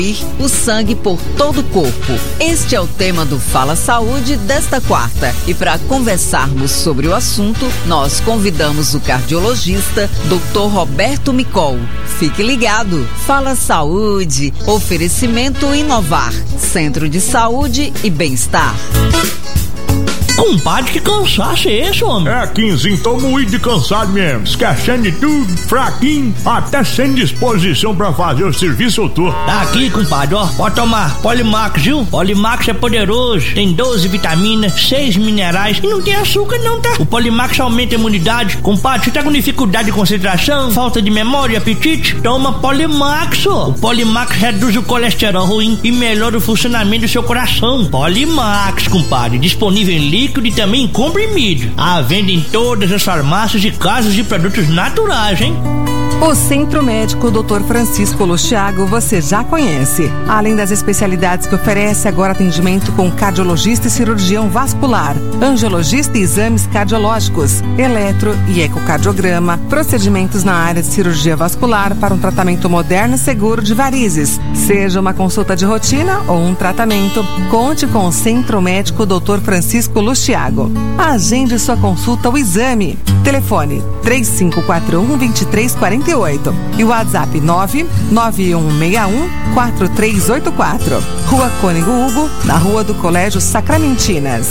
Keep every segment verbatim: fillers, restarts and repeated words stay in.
o sangue por todo o corpo. Este é o tema do Fala Saúde desta quarta. E para conversarmos sobre o assunto, nós convidamos o cardiologista doutor Roberto Micol. Fique ligado. Fala Saúde. Oferecimento Inovar. Centro de Saúde e Bem-Estar. Compadre, que cansaço é esse, homem? É, Quinzinho, tô moído de cansado mesmo. Esquecendo de tudo, fraquinho, até sem disposição pra fazer o serviço todo. Tá aqui, compadre, ó. Pode tomar Polimax, viu? Polimax é poderoso, tem doze vitaminas, seis minerais e não tem açúcar não, tá? O Polimax aumenta a imunidade. Compadre, você tá com dificuldade de concentração, falta de memória e apetite? Toma Polimax, ó. O Polimax reduz o colesterol ruim e melhora o funcionamento do seu coração. Polimax, compadre, disponível em líquido e também em comprimido. À venda em todas as farmácias e casas de produtos naturais, hein? O Centro Médico doutor Francisco Lustiago você já conhece. Além das especialidades que oferece, agora atendimento com cardiologista e cirurgião vascular, angiologista e exames cardiológicos, eletro e ecocardiograma, procedimentos na área de cirurgia vascular para um tratamento moderno e seguro de varizes. Seja uma consulta de rotina ou um tratamento, conte com o Centro Médico doutor Francisco Lustiago. Agende sua consulta ou exame. Telefone três cinco quatro um, dois três quatro oito e o WhatsApp nove nove um seis um, quatro três oito quatro. Rua Cônego Hugo, na Rua do Colégio Sacramentinas.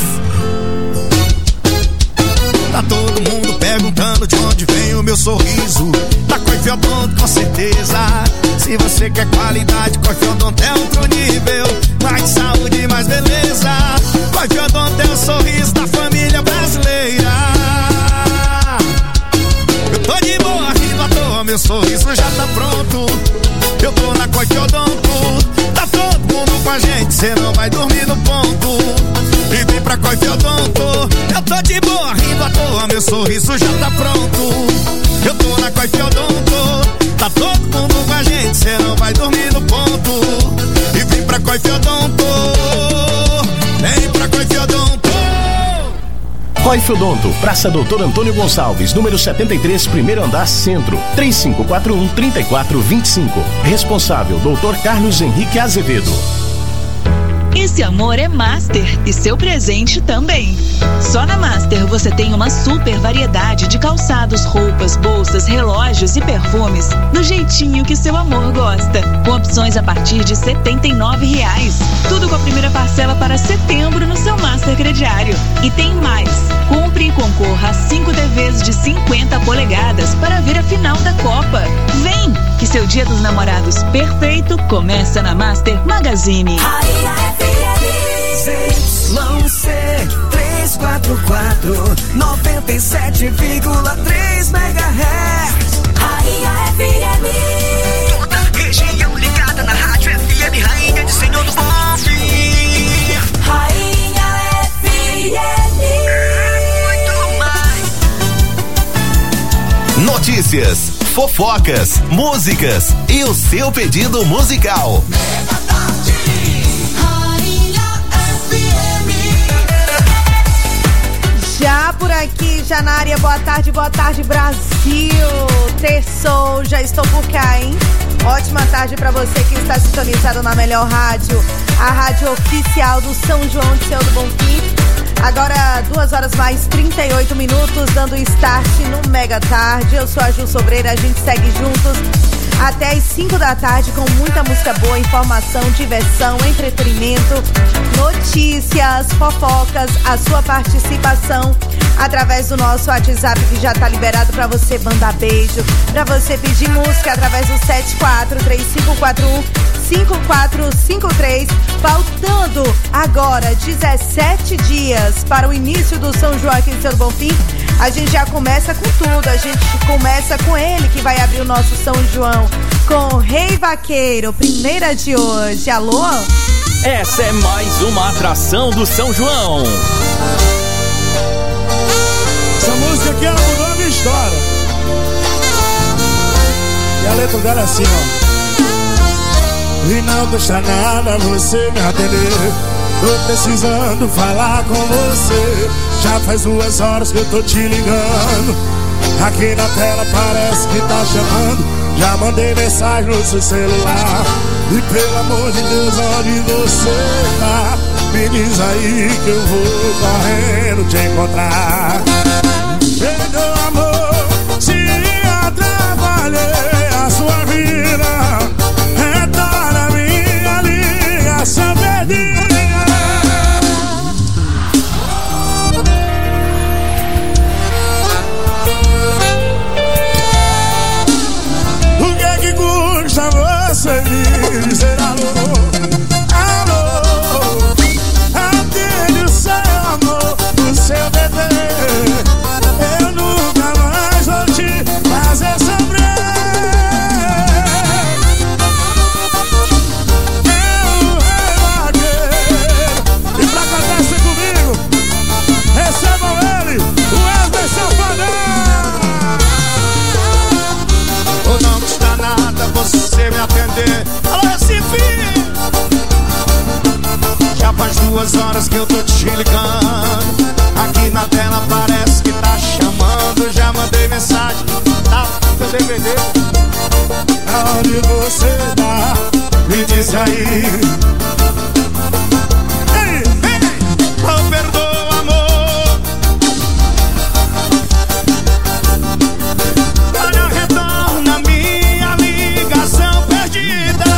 Tá todo mundo perguntando de onde vem o meu sorriso. Da Coife Odonto, com certeza. Se você quer qualidade, Coife Odonto é outro nível. Mais saúde, mais beleza. Coife Odonto é o sorriso da família brasileira. Eu tô de boa, rindo à toa, meu sorriso já tá pronto. Eu tô na Coife Odonto. Tá todo mundo com a gente, cê não vai dormir no ponto. E vem pra Coife Odonto. Eu tô de boa, rindo à toa, meu sorriso já tá pronto. Eu tô na Coife Odonto. Tá todo mundo com a gente, cê não vai dormir no ponto. E vem pra Coife Odonto. Vem pra Coife Odonto. Coife Odonto, Praça Doutor Antônio Gonçalves, número setenta e três, primeiro andar, Centro, três cinco quatro um, três quatro dois cinco. Responsável, doutor Carlos Henrique Azevedo. Esse amor é Master e seu presente também. Só na Master você tem uma super variedade de calçados, roupas, bolsas, relógios e perfumes do jeitinho que seu amor gosta. Com opções a partir de setenta e nove reais. Tudo com a primeira parcela para setembro no seu Master crediário. E tem mais. Compre e concorra a cinco T Vs de cinquenta polegadas para ver a final da Copa. Vem, que seu dia dos namorados perfeito começa na Master Magazine. Z C trezentos e quarenta e quatro, noventa e sete vírgula três megahertz. Rainha F M. Toda a região ligada na rádio F M, rainha de Senhor do Bom Fim. Rainha F M. Muito mais. Notícias, fofocas, músicas e o seu pedido musical. Já por aqui, já na área, boa tarde, boa tarde Brasil, terçou, já estou por cá, hein? Ótima tarde pra você que está sintonizado na melhor rádio, a rádio oficial do São João de Seu do Bonfim. Agora duas horas mais trinta e oito minutos, dando start no Mega Tarde. Eu sou a Ju Sobreira, a gente segue juntos até as cinco da tarde com muita música boa, informação, diversão, entretenimento, notícias, fofocas, a sua participação através do nosso WhatsApp que já tá liberado para você mandar beijo, para você pedir música através do sete quatro três cinco quatro um cinco quatro cinco três. Faltando agora dezessete dias para o início do São João aqui em Seu Bonfim, a gente já começa com tudo, a gente começa com ele que vai abrir o nosso São João, com o Rei Vaqueiro, primeira de hoje. Alô? Essa é mais uma atração do São João. Essa música aqui, ela mudou a minha história. E a letra dela é assim, ó. E não custa nada você me atender. Tô precisando falar com você. Já faz duas horas que eu tô te ligando. Aqui na tela parece que tá chamando. Já mandei mensagem no seu celular. E pelo amor de Deus, onde você tá? Me diz aí que eu vou correndo te encontrar. Meu amor, se atrapalhei a sua vida, retorna a minha ligação perdida. O que é que custa você me dizer alô? Alô, atende o seu amor, o seu bebê. Eu nunca mais vou te fazer sofrer. Eu revaguei. E pra cantar isso comigo, recebam ele, o Wesley Safadão. Ou não custa nada você me atender. Alô, Recife! Já faz duas horas que eu tô te ligando. Aqui na tela parece que tá chamando. Já mandei mensagem, tá no D V D. Aonde você tá? Me diz aí. Ei, ei, oh, perdoa, amor. Olha, retorna minha ligação perdida.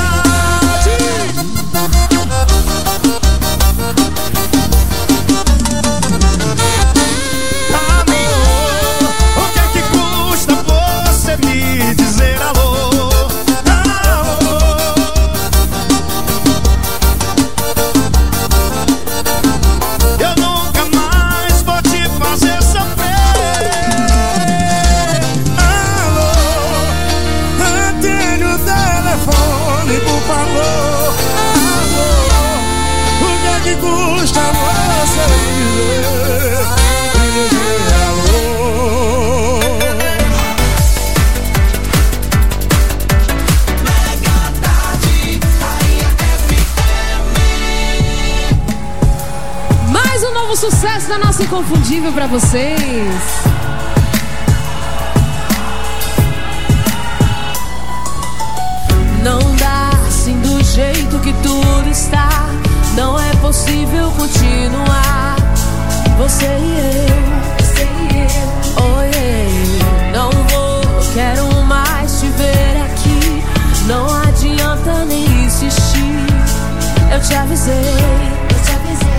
Sucesso da nossa Inconfundível pra vocês. Não dá assim do jeito que tudo está. Não é possível continuar. Você e eu, você e eu. Oh, yeah. Não vou, quero mais te ver aqui. Não adianta nem insistir. Eu te avisei, eu te avisei.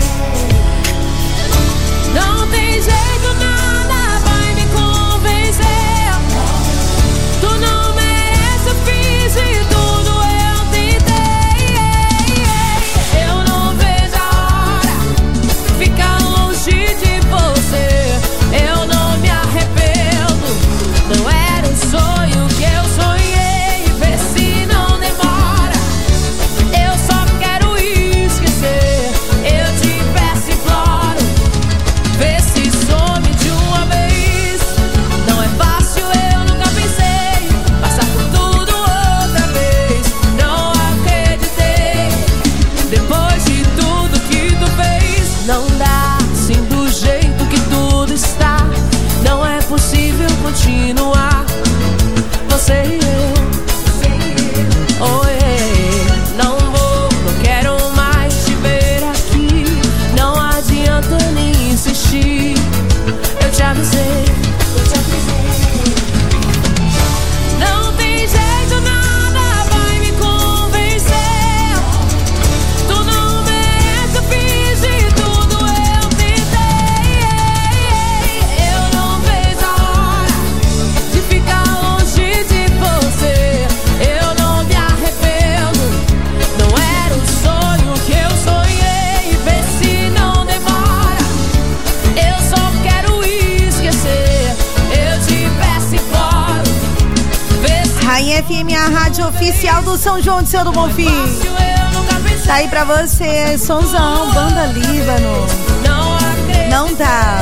Não tem jeito, nada vai me convencer. Tu não merece, eu fiz de tudo, eu tentei. Eu não vejo a hora de ficar longe de você. Eu não me arrependo, não era um sonho que eu sonhei. Vê se não demora, eu só quero esquecer. Eu te peço e imploro, vê se some de uma vez. Não é fácil, eu nunca pensei passar por tudo outra vez. Não acreditei, depois de tudo que tu fez. Não dá assim do jeito que tudo está. Não é possível continuar. Você e eu, oh yeah. Não vou, não quero mais te ver aqui. Não adianta nem insistir. Eu te avisei, eu te avisei. Não tem jeito, nada vai me convencer. Tu não merece, eu fiz de tudo, eu tentei. Eu não vejo a hora de ficar longe de você. Eu não me arrependo, não era um sonho que eu sonhei. Vê se não demora, eu só quero esquecer. Eu te peço e imploro, vê se Rainha F M, a rádio oficial do São João de Seu do Bonfim. Tá aí pra você, Sonzão, Banda Líbano. Não dá.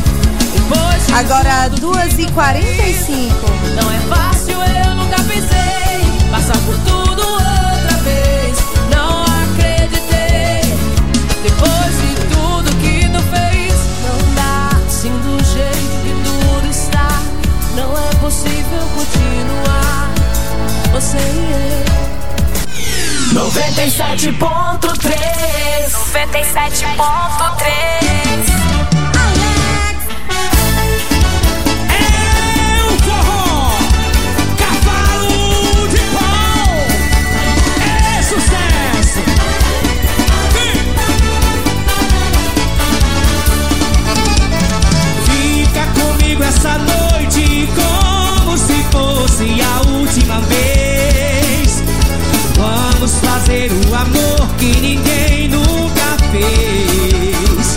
Agora duas e quarenta e cinco. não é fácil, eu nunca pensei passar por tudo outra vez. Não acreditei, depois de tudo que tu fez. Não dá assim do jeito que tudo está. Não é possível continuar. Você e eu. Não sete ponto três. noventa e sete ponto três. Essa noite como se fosse a última vez. Vamos fazer o amor que ninguém nunca fez.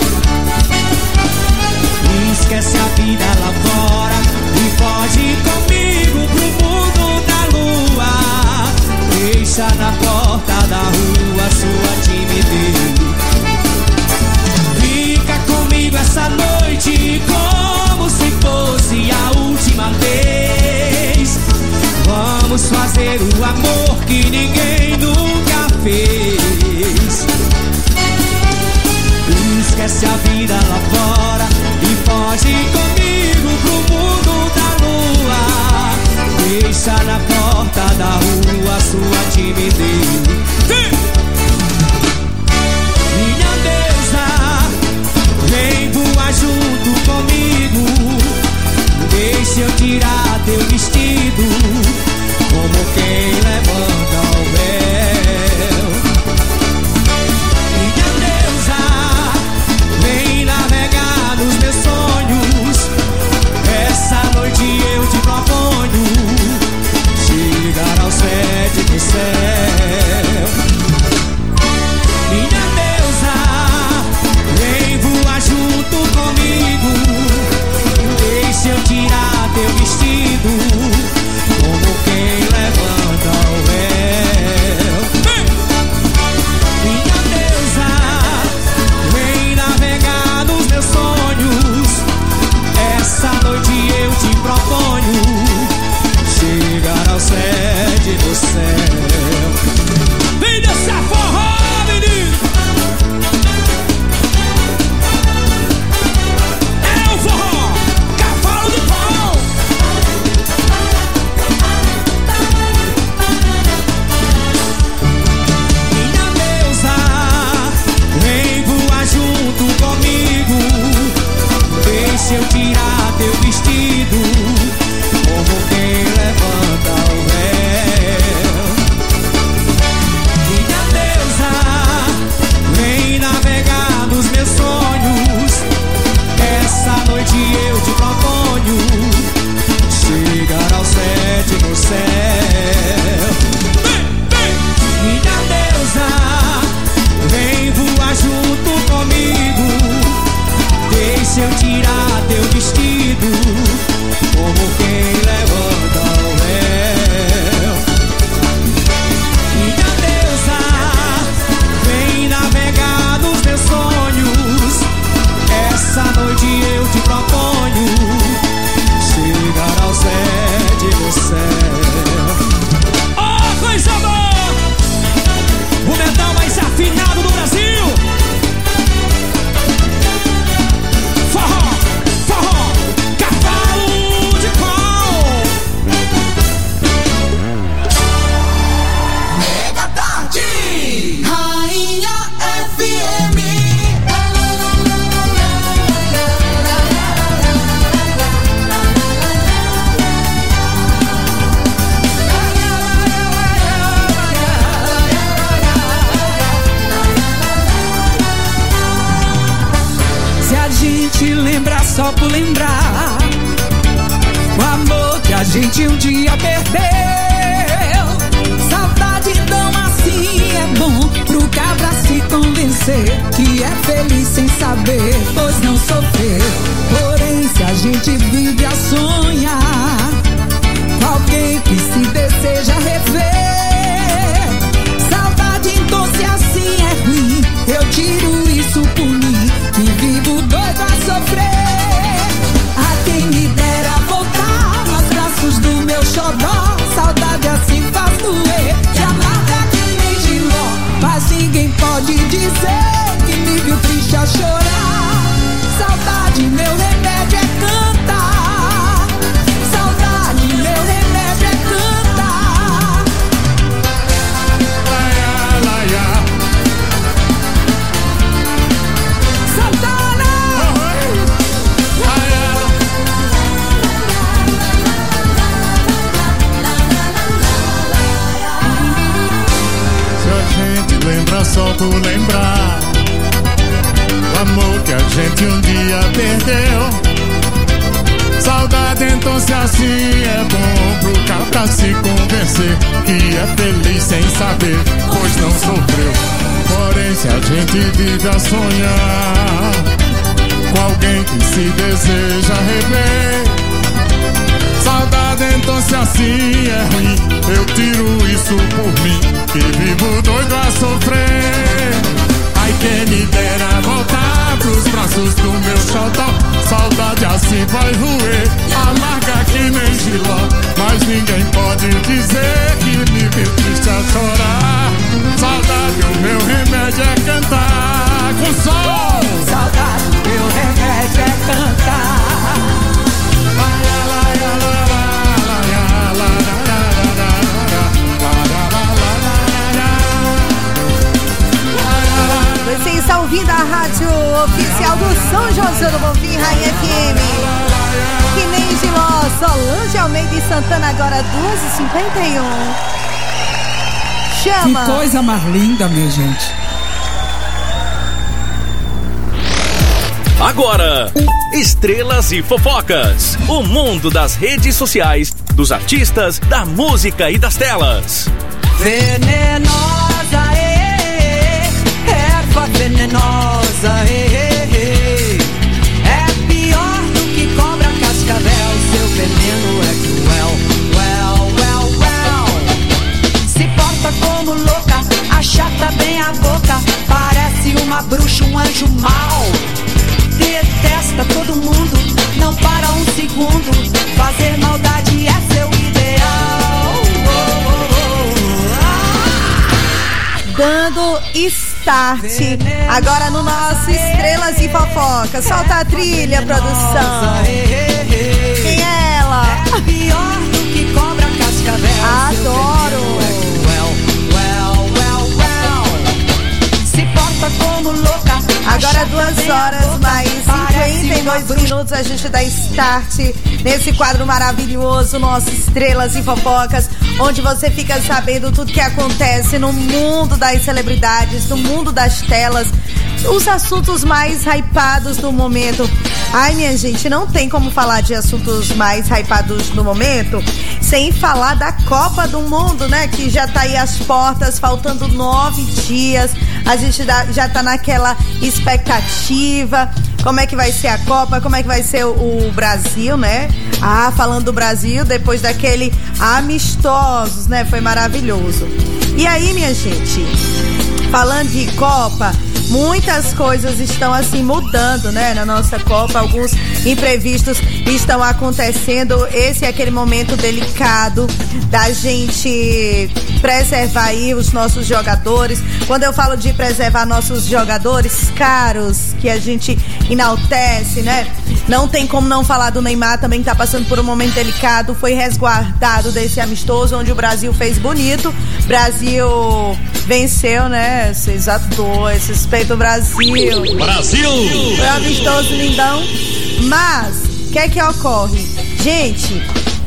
Esquece a vida lá fora e pode ir comigo pro mundo da lua. Deixa na porta da rua sua timidez. Fica comigo essa noite como se fosse a última vez. Vamos fazer o amor que ninguém nunca fez. Esquece a vida lá fora e pode ir comigo pro mundo da lua. Deixa na porta da rua sua timidez. Minha deusa, vem voar junto comigo. Deixa eu tirar teu vestido, como quem levanta o véu. Minha deusa, vem navegar nos meus sonhos. Essa noite eu te proponho chegar ao sétimo céu. Minha deusa, vem voar junto comigo. Deixa eu tirar teu vestido, como quem levanta o véu. Minha deusa, vem navegar nos meus sonhos. Essa noite eu te proponho chegar ao sétimo céu. Vem dançar forró, menino! É o forró! Cavalo de pau! Minha deusa, vem voar junto comigo. Deixa eu tirar teu vestido, como quem levanta o véu. Minha deusa, vem navegar nos meus sonhos. Essa noite eu te proponho chegar ao sétimo céu. Minha deusa, vem voar junto comigo. Deixa eu tirar teu vestido, como quem levanta o véu. Minha deusa, vem navegar nos meus sonhos. Essa noite eu te proponho chegar ao sétimo céu. Oh, coisa boa! O metal mais afinado do Brasil. Forró, forró, cavalo de pau. Mega Tarde, Rainha F M. Se a gente lembrar só por lembrar o amor que a gente um dia perdeu, saudade tão assim é bom pro cabra se convencer que é feliz sem saber, pois não sofreu. Porém, se a gente vive a sonhar com alguém que se deseja rever, saudade então se assim é ruim, eu tiro isso por mim, que vivo doido a sofrer. A quem me dera voltar nos braços do meu xodó, saudade assim faz doer, que amarga que nem giló, mas ninguém pode dizer que me viu triste a chorar. Saudade, meu remédio é cantar. Saudade, meu remédio é cantar. Laia, laia. chora só por lembrar o amor que a gente um dia perdeu. Saudade, então se assim é bom pro cara pra se convencer que é feliz sem saber, pois não sofreu. Porém, se a gente vive a sonhar com alguém que se deseja rever, saudade, então se assim é ruim, eu tiro isso por mim, que vivo doido a sofrer. Ai, quem me dera voltar pros braços do meu xodó. Saudade assim vai roer, amarga que nem giló. Mas ninguém pode dizer que me vê triste a chorar. Saudade, o meu remédio é cantar com sol. Saudade, meu remédio é cantar. Você está ouvindo a rádio oficial do São José do Bonfim, Rainha F M. Que nem Giló, Solange Almeida e Santana, agora duas e cinquenta e um. Chama! Que coisa mais linda, minha gente. Agora, Estrelas e Fofocas. O mundo das redes sociais, dos artistas, da música e das telas. Venenosa, eh, erva venenosa, eh, é pior do que cobra cascavel. Seu veneno é cruel, well, well, well. Se porta como louca, achata bem a boca, parece uma bruxa, um anjo mau. Detesta todo mundo, não para um segundo, fazer maldade é seu ideal. Oh, oh, oh, ah. Dando start agora no nosso Estrelas e Fofocas. Solta a trilha, produção. Quem é ela? É pior do que cobra cascavel. Adoro. Se porta como louca. Agora duas horas mais cinquenta e dois minutos, a gente dá start nesse quadro maravilhoso, nosso Estrelas e Fofocas, onde você fica sabendo tudo que acontece no mundo das celebridades, no mundo das telas, os assuntos mais hypados do momento. Ai, minha gente, não tem como falar de assuntos mais hypados do momento sem falar da Copa do Mundo, né? Que já tá aí às portas, faltando nove dias. A gente já tá naquela expectativa. Como é que vai ser a Copa? Como é que vai ser o, o Brasil, né? Ah, falando do Brasil, depois daquele amistosos, né? Foi maravilhoso. E aí, minha gente, falando de Copa, muitas coisas estão assim mudando, né, na nossa Copa. Alguns imprevistos estão acontecendo. Esse é aquele momento delicado da gente preservar aí os nossos jogadores. Quando eu falo de preservar nossos jogadores caros, que a gente enaltece, né, não tem como não falar do Neymar, também que tá passando por um momento delicado. Foi resguardado desse amistoso, onde o Brasil fez bonito. Brasil venceu, né, vocês adoram, respeito o Brasil. Brasil! Foi um amistoso lindão. Mas, o que é que ocorre? Gente,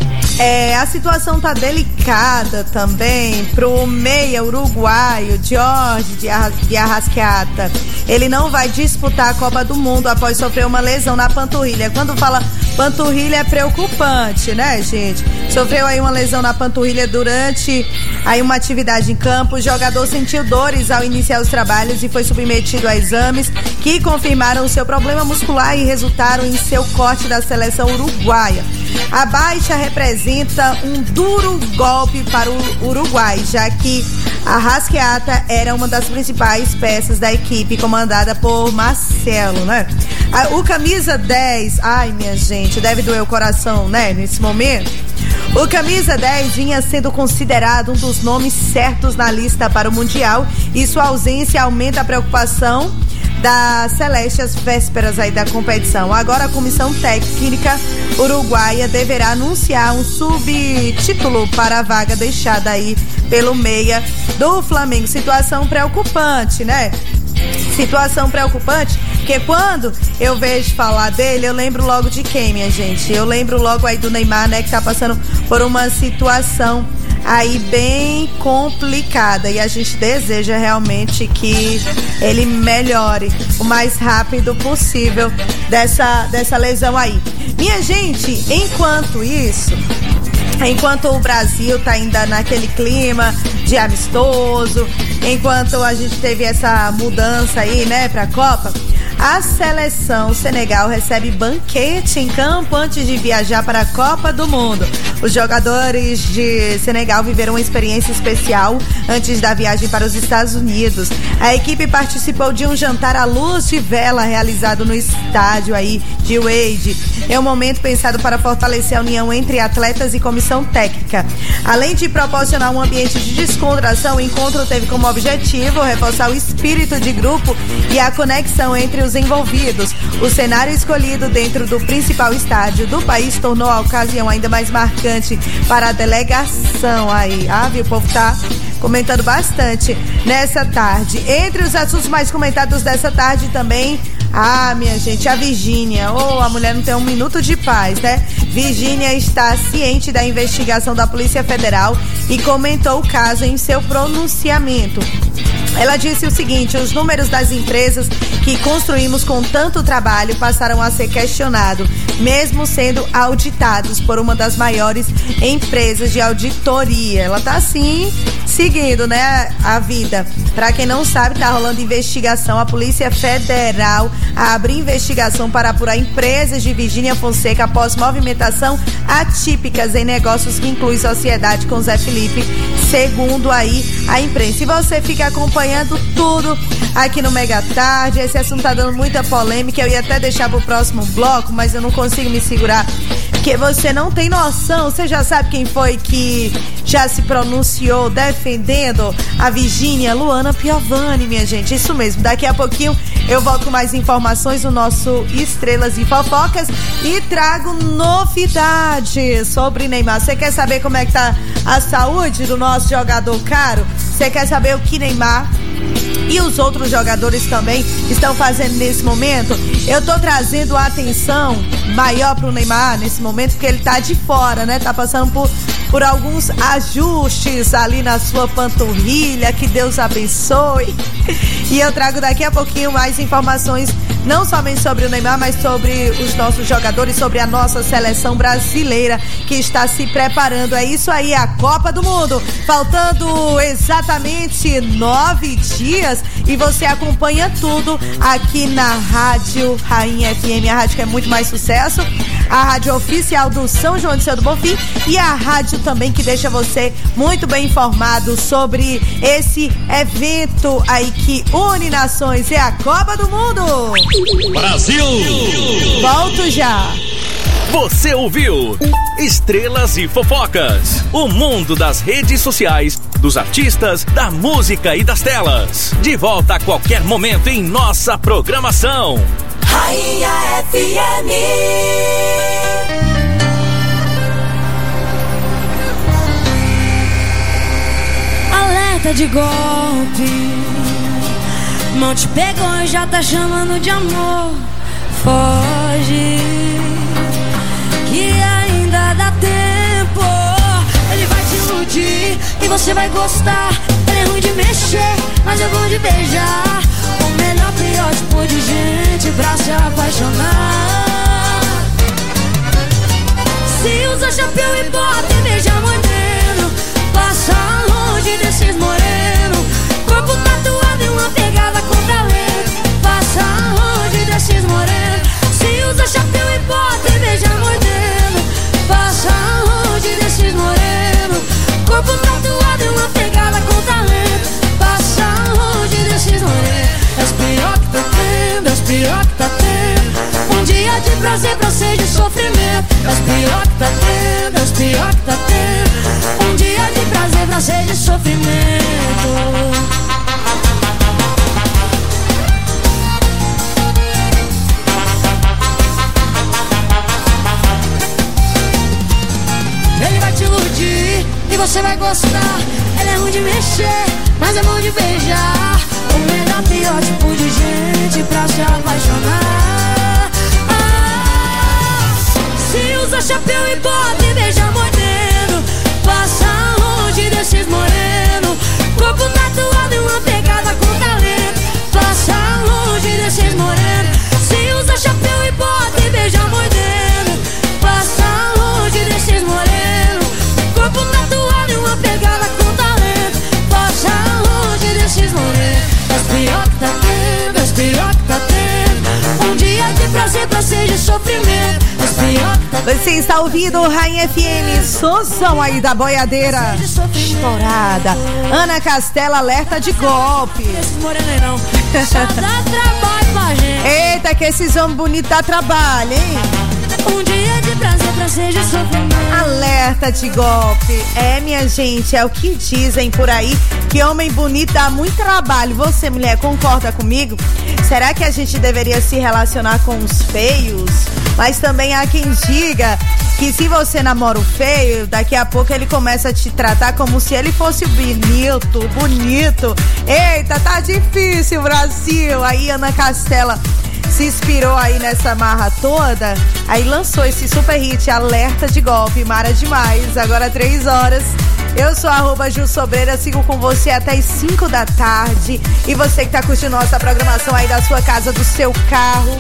é, a situação tá delicada também pro meia uruguaio, Jorge de, Arra, de Arrascaeta. Ele não vai disputar a Copa do Mundo após sofrer uma lesão na panturrilha. Quando fala panturrilha é preocupante, né, gente? Sofreu aí uma lesão na panturrilha durante aí uma atividade em campo. O jogador sentiu dores ao iniciar os trabalhos e foi submetido a exames que confirmaram o seu problema muscular e resultaram em seu corte da seleção uruguaia. A baixa representa um duro golpe para o Uruguai, já que a Arrascaeta era uma das principais peças da equipe comandada por Marcelo, né? O camisa dez, ai minha gente, deve doer o coração, né, nesse momento. O camisa dez vinha sendo considerado um dos nomes certos na lista para o Mundial e sua ausência aumenta a preocupação da Celeste às vésperas aí da competição. Agora a comissão técnica uruguaia deverá anunciar um subtítulo para a vaga deixada aí pelo meia do Flamengo. Situação preocupante, né? Situação preocupante, porque quando eu vejo falar dele, eu lembro logo de quem, minha gente? Eu lembro logo aí do Neymar, né, que tá passando por uma situação aí bem complicada e a gente deseja realmente que ele melhore o mais rápido possível dessa, dessa lesão aí. Minha gente, enquanto isso, enquanto o Brasil tá ainda naquele clima de amistoso, enquanto a gente teve essa mudança aí, né, pra Copa, a seleção Senegal recebe banquete em campo antes de viajar para a Copa do Mundo. Os jogadores de Senegal viveram uma experiência especial antes da viagem para os Estados Unidos. A equipe participou de um jantar à luz de vela realizado no estádio aí de Wade. É um momento pensado para fortalecer a união entre atletas e comissão técnica. Além de proporcionar um ambiente de descontração, o encontro teve como objetivo reforçar o espírito de grupo e a conexão entre os envolvidos. O cenário escolhido dentro do principal estádio do país tornou a ocasião ainda mais marcante para a delegação aí. Ah, viu? O povo tá comentando bastante nessa tarde. Entre os assuntos mais comentados dessa tarde também, ah, minha gente, a Virgínia, ou oh, a mulher não tem um minuto de paz, né? Virgínia está ciente da investigação da Polícia Federal e comentou o caso em seu pronunciamento. Ela disse o seguinte: os números das empresas que construímos com tanto trabalho passaram a ser questionados, mesmo sendo auditados por uma das maiores empresas de auditoria. Ela tá assim, seguindo, né, a vida. Pra quem não sabe, tá rolando investigação. A Polícia Federal abre investigação para apurar empresas de Virgínia Fonseca após movimentação atípicas em negócios que incluem sociedade com Zé Felipe, segundo aí a imprensa. E você fica acompanhando tudo aqui no Mega Tarde. Esse assunto tá dando muita polêmica. Eu ia até deixar pro próximo bloco, mas eu não consigo me segurar, porque você não tem noção. Você já sabe quem foi que já se pronunciou defendendo a Virgínia? Luana Piovani, minha gente. Isso mesmo. Daqui a pouquinho eu volto com mais informações no nosso Estrelas e Fofocas e trago novidades sobre Neymar. Você quer saber como é que tá a saúde do nosso jogador caro? Você quer saber o que Neymar e os outros jogadores também estão fazendo nesse momento? Eu tô trazendo a atenção maior pro Neymar nesse momento, porque ele tá de fora, né? Tá passando por, por alguns ajustes ali na sua panturrilha. Que Deus abençoe. E eu trago daqui a pouquinho mais informações, não somente sobre o Neymar, mas sobre os nossos jogadores, sobre a nossa seleção brasileira que está se preparando. É isso aí, a Copa do Mundo. Faltando exatamente nove dias e você acompanha tudo aqui na Rádio Rainha F M, a rádio que é muito mais sucesso, a rádio oficial do São João de Seu do Bonfim e a rádio também que deixa você muito bem informado sobre esse evento aí que une nações. É a Copa do Mundo. Brasil! Volto já. Você ouviu Estrelas e Fofocas, o mundo das redes sociais, dos artistas, da música e das telas. De volta a qualquer momento em nossa programação. Rainha F M. Alerta de golpe, não te pegou e já tá chamando de amor. Foge, que ainda dá tempo. Ele vai te iludir e você vai gostar. Ele é ruim de mexer, mas eu vou de beijar. O melhor, pior tipo de gente pra se apaixonar. Se usa chapéu e bota e beija moreno, passa longe desses moreno. Corpo tatuado e uma pegada com talento, passa longe desses moreno. Se usa chapéu e bota e beija moreno, passa longe desses moreno. Corpo tatuado e uma pegada com talento, passa longe desses moreno. Você está ouvindo o Rainha F M, Soção aí da boiadeira estourada. Ana Castela alerta de golpe. Eita, que esses homens bonitos dá trabalho, hein? Um dia de prazer pra ser de sofrimento. Alerta de golpe. É, minha gente, é o que dizem por aí, que homem bonito dá muito trabalho. Você, mulher, concorda comigo? Será que a gente deveria se relacionar com os feios? Mas também há quem diga que se você namora o feio, daqui a pouco ele começa a te tratar como se ele fosse bonito, bonito. Eita, tá difícil, Brasil. Aí Ana Castela se inspirou aí nessa marra toda, aí lançou esse super hit, Alerta de Golpe, mara demais. Agora três horas, eu sou arroba Ju Sobreira, sigo com você até as cinco da tarde. E você que tá curtindo nossa programação aí da sua casa, do seu carro,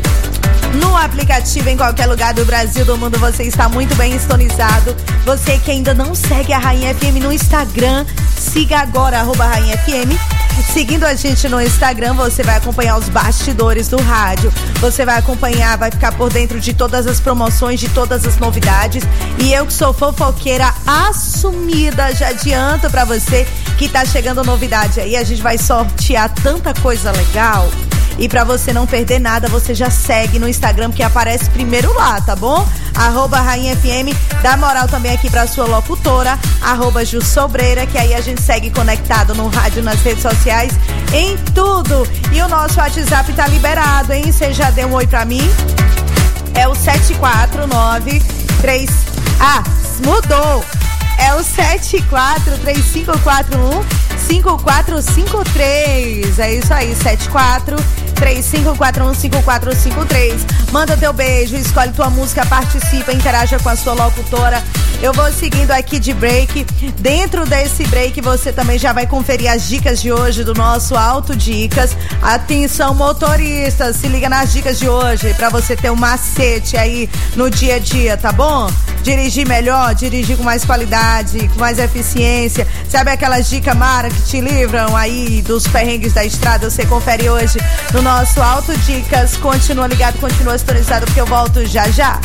no aplicativo, em qualquer lugar do Brasil, do mundo, você está muito bem sintonizado. Você que ainda não segue a Rainha F M no Instagram, siga agora, arroba Rainha F M. Seguindo a gente no Instagram, você vai acompanhar os bastidores do rádio. Você vai acompanhar, vai ficar por dentro de todas as promoções, de todas as novidades. E eu que sou fofoqueira assumida, já adianto pra você que tá chegando novidade aí. A gente vai sortear tanta coisa legal. E pra você não perder nada, você já segue no Instagram, que aparece primeiro lá, tá bom? Arroba Rainha F M, dá moral também aqui pra sua locutora, arroba Ju Sobreira, que aí a gente segue conectado no rádio, nas redes sociais, em tudo. E o nosso WhatsApp tá liberado, hein? Você já deu um oi pra mim? É o sete quatro nove três... Ah, mudou! É o sete quatro três cinco quatro um cinco quatro cinco três. É isso aí, sete quatro três cinco quatro um cinco quatro cinco três. Manda teu beijo, escolhe tua música, participa, interaja com a sua locutora. Eu vou seguindo aqui de break. Dentro desse break você também já vai conferir as dicas de hoje do nosso Auto Dicas. Atenção, motoristas, se liga nas dicas de hoje pra você ter um macete aí no dia a dia, tá bom? Dirigir melhor, dirigir com mais qualidade, com mais eficiência. Sabe aquelas dicas mara que te livram aí dos perrengues da estrada? Você confere hoje no nosso Auto Dicas. Continua ligado, continua sintonizado, porque eu volto já já.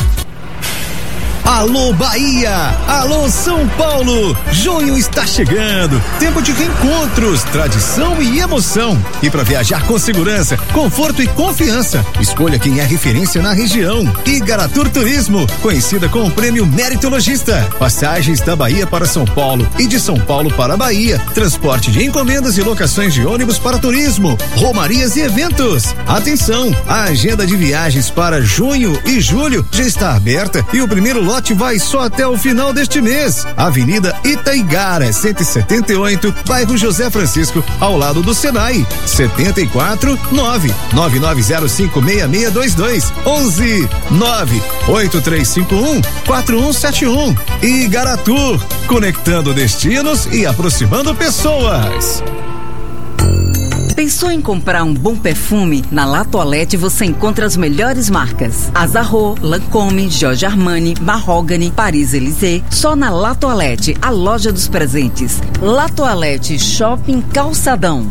Alô Bahia, alô São Paulo, junho está chegando, tempo de reencontros, tradição e emoção. E para viajar com segurança, conforto e confiança, escolha quem é referência na região. Igaratur Turismo, conhecida com o prêmio Meritologista. Passagens da Bahia para São Paulo e de São Paulo para Bahia, transporte de encomendas e locações de ônibus para turismo, romarias e eventos. Atenção, a agenda de viagens para junho e julho já está aberta e o primeiro lote vai só até o final deste mês. Avenida Itaigara, cento e setenta e oito, bairro José Francisco, ao lado do Senai. setenta e quatro, nove nove nove zero cinco seis seis dois dois, onze nove oito três cinco um quatro um sete um. Igaratur, conectando destinos e aproximando pessoas. Pensou em comprar um bom perfume? Na La Toilette você encontra as melhores marcas: Azarro, Lancôme, Giorgio Armani, Mahogany, Paris-Élysée. Só na La Toilette, a loja dos presentes. La Toilette Shopping Calçadão.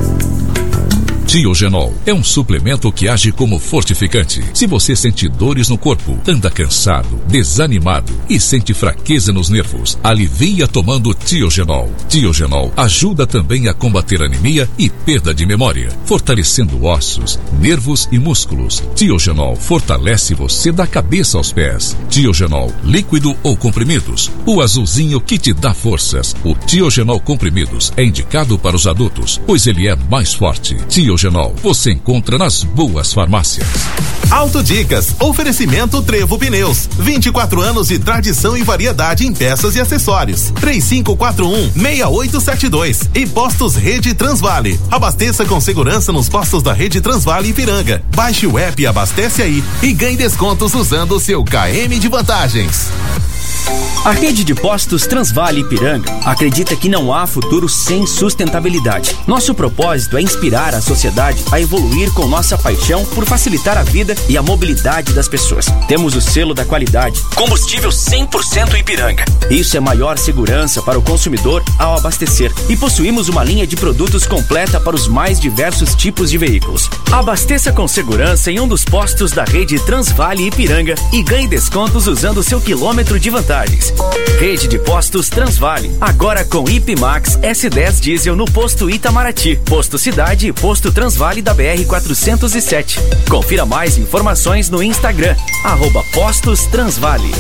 Tiogenol é um suplemento que age como fortificante. Se você sente dores no corpo, anda cansado, desanimado e sente fraqueza nos nervos, alivia tomando Tiogenol. Tiogenol ajuda também a combater anemia e perda de memória, fortalecendo ossos, nervos e músculos. Tiogenol fortalece você da cabeça aos pés. Tiogenol, líquido ou comprimidos, o azulzinho que te dá forças. O Tiogenol comprimidos é indicado para os adultos, pois ele é mais forte. Tiogenol você encontra nas boas farmácias. Auto Dicas, oferecimento Trevo Pneus, vinte e quatro anos de tradição e variedade em peças e acessórios. três cinco quatro um seis oito sete dois e Postos Rede Transvale. Abasteça com segurança nos postos da Rede Transvale Ipiranga. Baixe o app e abastece aí e ganhe descontos usando o seu K M de vantagens. A rede de postos Transvale Ipiranga acredita que não há futuro sem sustentabilidade. Nosso propósito é inspirar a sociedade a evoluir com nossa paixão por facilitar a vida e a mobilidade das pessoas. Temos o selo da qualidade, combustível cem por cento Ipiranga. Isso é maior segurança para o consumidor ao abastecer. E possuímos uma linha de produtos completa para os mais diversos tipos de veículos. Abasteça com segurança em um dos postos da rede Transvale Ipiranga e ganhe descontos usando seu quilômetro de vantagens. Rede de postos Transvale, agora com Ipimax S dez Diesel no posto Itamaraty, posto Cidade e posto Transvale da B R quatrocentos e sete. Confira mais informações no Instagram, arroba Postos Transvale.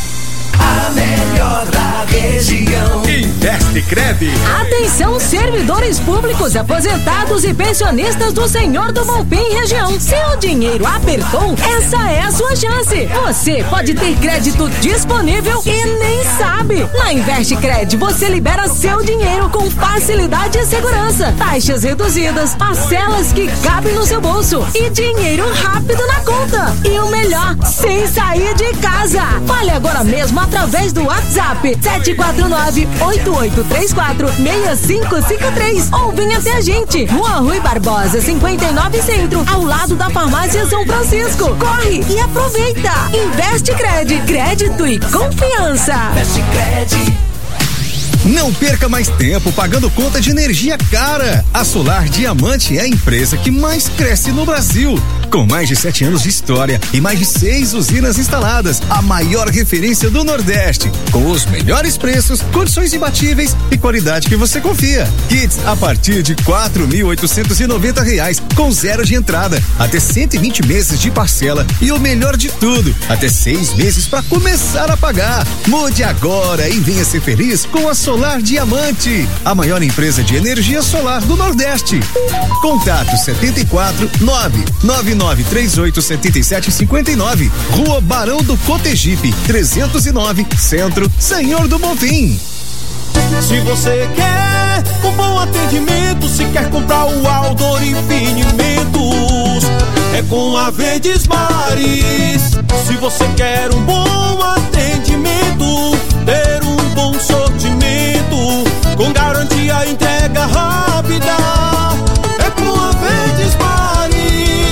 A melhor da região. Investe Cred. Atenção, servidores públicos, aposentados e pensionistas do Senhor do Bonfim região. Seu dinheiro apertou? Essa é a sua chance. Você pode ter crédito disponível e nem sabe. Na Investe Cred, você libera seu dinheiro com facilidade e segurança. Taxas reduzidas, parcelas que cabem no seu bolso e dinheiro rápido na conta. E o melhor, sem sair de casa. Fale agora mesmo através do WhatsApp sete quatro nove, oito oito três quatro, seis cinco cinco três ou venha até a gente. Rua Rui Barbosa, cinquenta e nove Centro, ao lado da Farmácia São Francisco. Corre e aproveita. Investe Cred, crédito e confiança. Investe Cred. Não perca mais tempo pagando conta de energia cara. A Solar Diamante é a empresa que mais cresce no Brasil. Com mais de sete anos de história e mais de seis usinas instaladas, a maior referência do Nordeste. Com os melhores preços, condições imbatíveis e qualidade que você confia. Kits a partir de quatro mil oitocentos e noventa reais, com zero de entrada, até cento e vinte meses de parcela e o melhor de tudo, até seis meses para começar a pagar. Mude agora e venha ser feliz com a Solar Diamante, a maior empresa de energia solar do Nordeste. Contato setenta e quatro, nove nove nove três oito sete sete cinco nove, Rua Barão do Cotegipe, trezentos e nove, Centro, Senhor do Bonfim. Se você quer um bom atendimento, se quer comprar o Aldor Infinimentos, é com a Verdes Mares. Se você quer um bom atendimento, ter um bom sortimento, com garantia e entrega rápida, é com a Verdes Mares.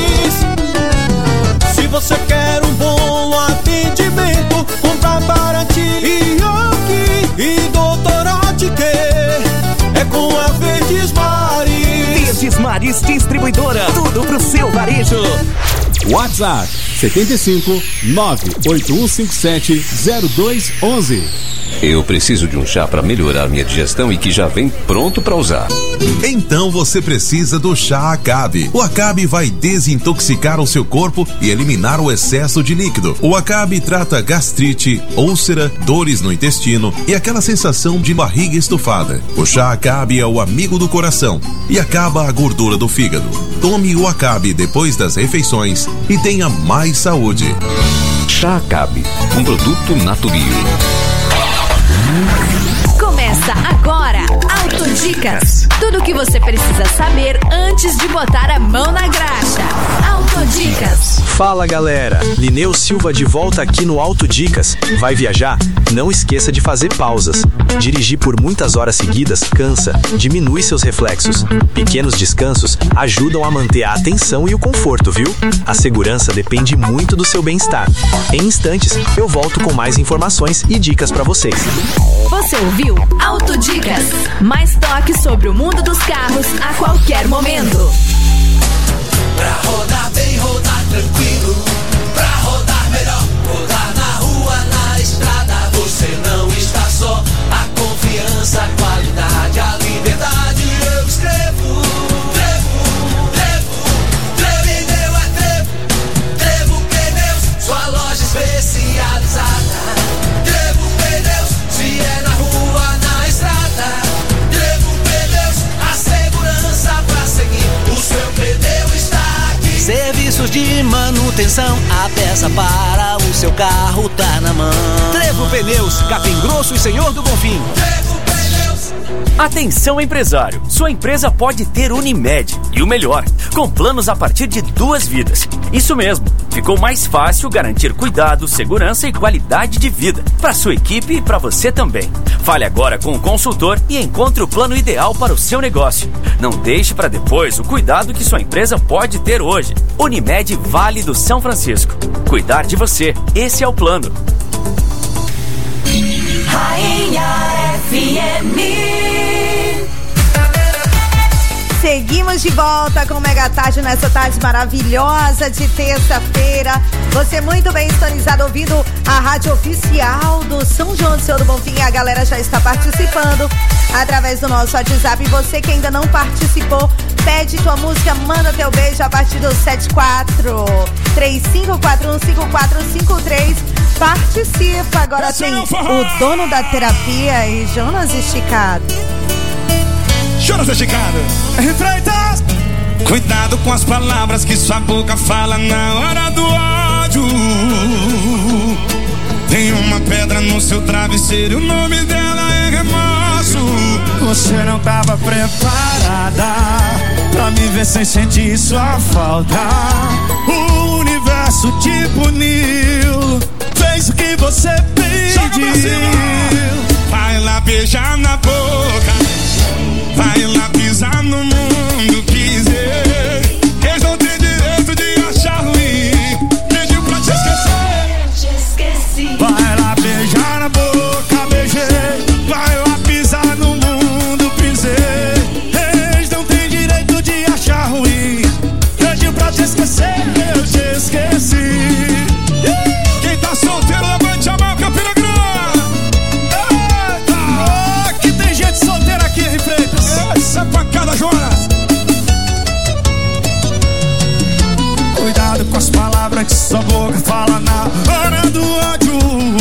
Se você quer um bom atendimento, comprar baratinho e doutor Otker, é com a Verdes Mares. Verdes Mares Distribuidora, tudo pro seu varejo. WhatsApp setenta e cinco, nove oito um cinco sete, zero dois um um. Eu preciso de um chá para melhorar minha digestão e que já vem pronto para usar. Então você precisa do chá Acabe. O Acabe vai desintoxicar o seu corpo e eliminar o excesso de líquido. O Acabe trata gastrite, úlcera, dores no intestino e aquela sensação de barriga estufada. O chá Acabe é o amigo do coração e acaba a gordura do fígado. Tome o Acabe depois das refeições e tenha mais saúde. Chá Acabe, um produto Natubio. Começa agora, Autodicas. Tudo o que você precisa saber antes de botar a mão na graxa. Autodicas. Fala galera, Lineu Silva de volta aqui no Autodicas. Vai viajar? Não esqueça de fazer pausas. Dirigir por muitas horas seguidas cansa, diminui seus reflexos. Pequenos descansos ajudam a manter a atenção e o conforto, viu? A segurança depende muito do seu bem-estar. Em instantes, eu volto com mais informações e dicas para vocês. Você ouviu Autodicas. Mais toque sobre o mundo dos carros a qualquer momento. Pra rodar bem, rodar tranquilo, pra rodar melhor, rodar na rua, na estrada, você não está só. A confiança, a qualidade, a liberdade, eu escrevo. Trevo, Trevo, Trevineu é Trevo, Trevo Pneus, sua loja especializada. Trevo Pneus, se é na rua, na estrada. Trevo Pneus, a segurança pra seguir, o seu pneu está. Serviços de manutenção, a peça para o seu carro tá na mão. Trevo Pneus, Capim Grosso e Senhor do Bonfim. Trevo Pneus, Atenção, empresário! Sua empresa pode ter Unimed. E o melhor, com planos a partir de duas vidas. Isso mesmo, ficou mais fácil garantir cuidado, segurança e qualidade de vida para sua equipe e para você também. Fale agora com o consultor e encontre o plano ideal para o seu negócio. Não deixe para depois o cuidado que sua empresa pode ter hoje. Unimed Vale do São Francisco. Cuidar de você, esse é o plano. Rainha F M. Seguimos de volta com o Mega Tarde nessa tarde maravilhosa de terça-feira. Você muito bem sintonizado ouvindo a rádio oficial do São João do Senhor do Bonfim. A galera já está participando através do nosso WhatsApp. E você que ainda não participou, pede tua música, manda teu beijo a partir do sete quatro três cinco quatro um cinco quatro cinco três. Participa. Agora tem o dono da terapia e Jonas Esticado. Jonas Esticado. Freitas. Cuidado com as palavras que sua boca fala na hora do ódio. Tem uma pedra no seu travesseiro e o nome dela é remorso. Você não tava preparada pra me ver sem sentir sua falta. O universo te puniu, fez o que você pediu. Vai lá beijar na boca, vai lá pisar no mundo, quiser. Eles não têm direito de achar ruim. Pediu pra te esquecer, te esqueci. Vai lá beijar na boca, beijei. Vai lá pisar no mundo, pisei. Eles não têm direito de achar ruim. Pediu pra te esquecer, eu te esqueci. Quem tá solteiro, levante a mão, Campina Grande. Eita! Oh, que tem gente solteira aqui, Freitas. Essa facada, Jonas. Cuidado com as palavras que sua boca fala na hora do ódio.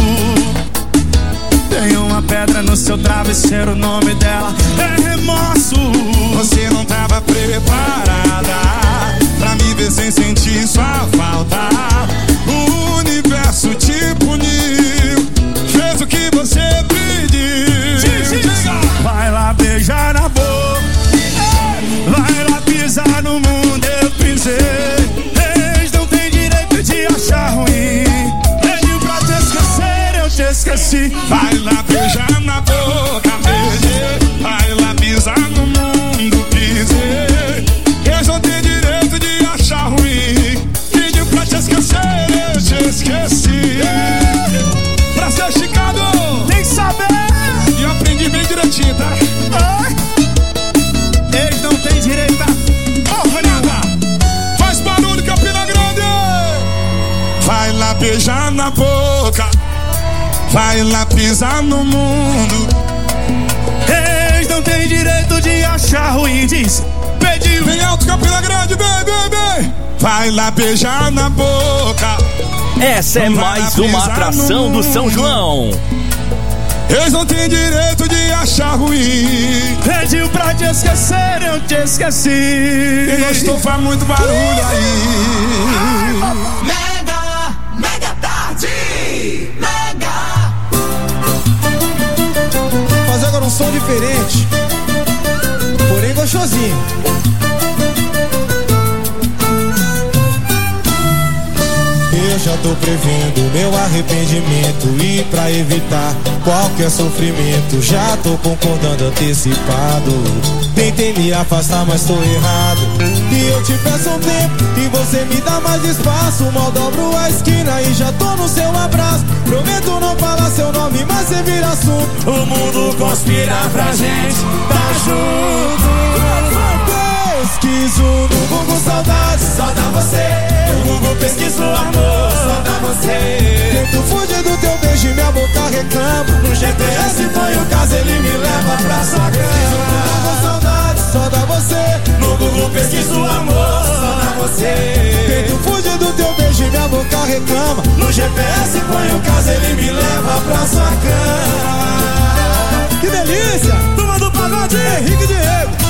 Tem uma pedra no seu travesseiro, o nome dela é remorso. Você não tava preparada pra me ver sem sentir sua falta. O universo te puniu, fez o que você pediu. Vai lá beijar na boca, vai lá pisar no mundo, eu pisei. Eles não têm direito de achar ruim. Pediu pra te esquecer, eu te esqueci. Vai lá beijar na boca, beijei. Vai lá pisar no mundo, pisei. Eles não têm direito de achar ruim. Pediu pra te esquecer, eu te esqueci. Pra ser esticado, tem que saber. E eu aprendi bem direitinho, tá? Eles não têm direito a... Oh, Renata, faz barulho, Campina Grande. Vai lá beijar na boca, vai lá pisar no mundo. Eles não têm direito de achar ruim. Diz, pediu. Vem alto, Campina Grande, vem, vem, vem. Vai lá beijar na boca. Essa é mais uma atração do São João. Eles não têm direito de achar ruim. Pediu pra te esquecer, eu te esqueci. E gostou, faz muito barulho aí. Mega, Mega Tarde, Mega. Fazer agora um som diferente, porém gostosinho. Eu já tô prevendo meu arrependimento e pra evitar qualquer sofrimento já tô concordando antecipado. Tentei me afastar, mas tô errado. E eu te peço um tempo e você me dá mais espaço. Mal dobro a esquina e já tô no seu abraço. Prometo não falar seu nome, mas você vira assunto. O mundo conspira pra gente tá junto. Pesquiso no Google saudade, só dá você. No Google pesquiso amor, só dá você. Tento fugir do teu beijo e minha boca reclama. No G P S foi o caso, ele me leva pra sua cama. No Google saudade, só dá você. No Google pesquiso amor, só dá você. Tento fugir do teu beijo e minha boca reclama. No G P S foi o caso, ele me leva pra sua cama. Que delícia! Turma do pagode, Henrique Diego.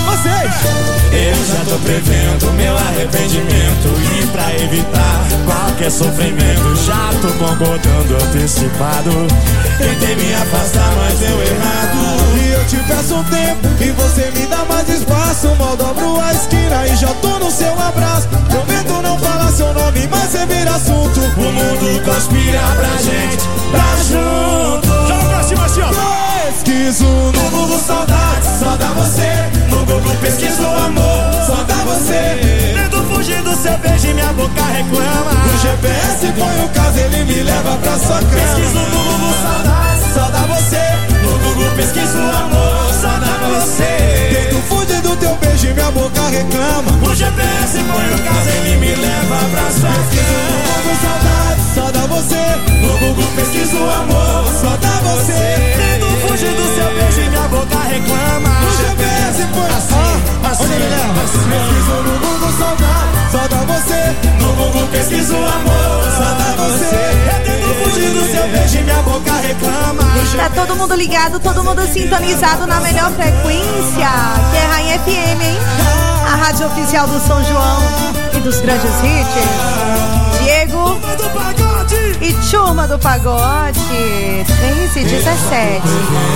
vocês. Eu já tô prevendo meu arrependimento e pra evitar qualquer sofrimento já tô concordando antecipado. Tentei me afastar, mas deu errado. E eu te peço um tempo e você me dá mais espaço. Mal dobro a esquina e já tô no seu abraço. Prometo não falar seu nome, mas você vira assunto. O mundo conspira pra gente, tá junto. Joga pra cima assim, ó. Pesquiso no Google saudade, só dá você. No Google pesquiso amor, só dá você. Tento fugir do seu beijo e minha boca reclama. O G P S põe o caso, ele me leva pra sua cama. Pesquiso no Google saudade, só dá você. No Google pesquiso amor, só dá você. Tento fugir do teu beijo e minha boca reclama. O G P S põe o caso, ele me leva pra sua cama. No Google saudade, só dá você. No Google pesquiso amor, só dá você. Tento fugir do seu beijo e minha boca reclama. O G P S põe assim, assim, onde ele leva? Pesquiso no Google saudade, só dá você. No Google pesquiso amor, só dá você. Eu tento fugir do seu beijo e minha boca reclama. Tá todo mundo ligado, todo mundo sintonizado na melhor frequência, que é Rainha F M, hein? A rádio oficial do São João e dos grandes hits. Diego e Turma do Pagode, três e dezessete.